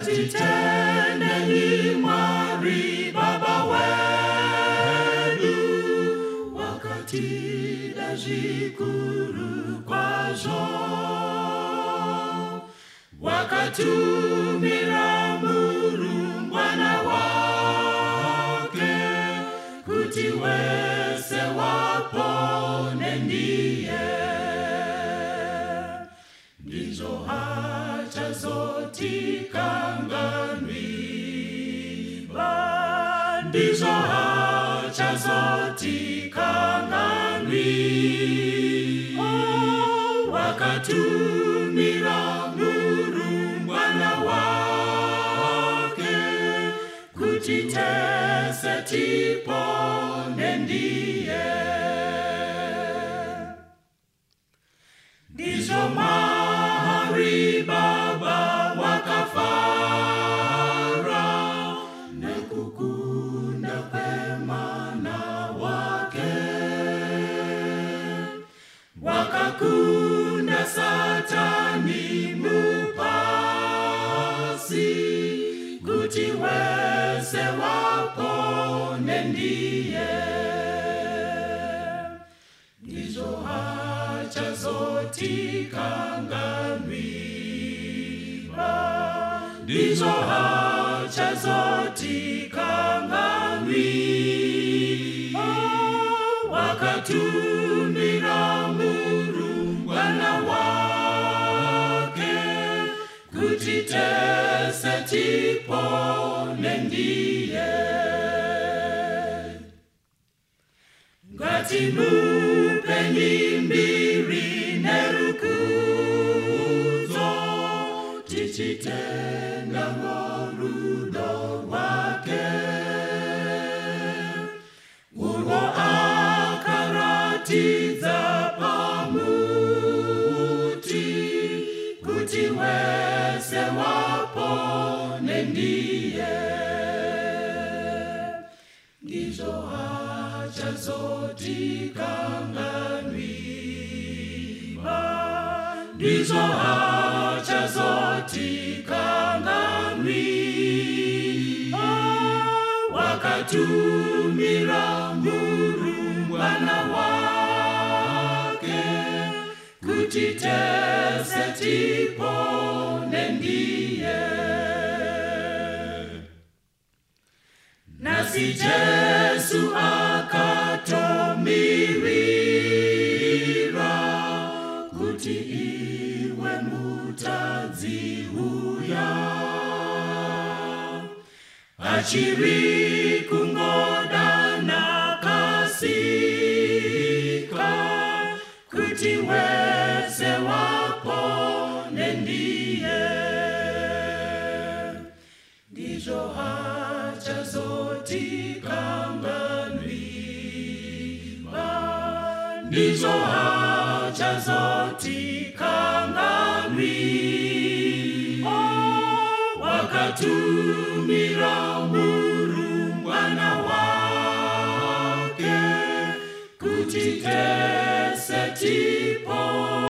Titendeni mwari baba wenu, wakati dajikuru kwazo, wakatumira murungwana wake, kutiwese wapone ndiye. Ndizo hacha zoti kanganwiba, ndizo hacha zoti kanganwi. Wakatumira murungwana wake, kutitese tipone ndiye. Ndizo mahari baba wakafara, nekukunda pemana wake, wakakunda satani mupasi, kutiwese wapone ndiye. Ndizo hacha zoti kanganwiba, ndizo hacha zoti kanganwi. Wakatumira murungwana wake, kutitese tipone ndiye. Ngati mupeni mbiri nerukuzo, tichitenga ngorudo wake. Urwo akaratiza pamuti, kutiwese wapone ndiye. Ndizo hacha zoti kanganwiba, ndizo hacha zoti kanganwi. Wakatumira murungwana wake, kutitese tipone ndiye. Nasi Jesu akatomirira, kuti iwe mutadzi uya. Achiri kungoda nakasika, kuti wese wapone ndiye. Ndizo hacha zoti kanganwiba, ndizo hacha zoti kanganwi. Wakatumira murungwana wake, kutitese tipone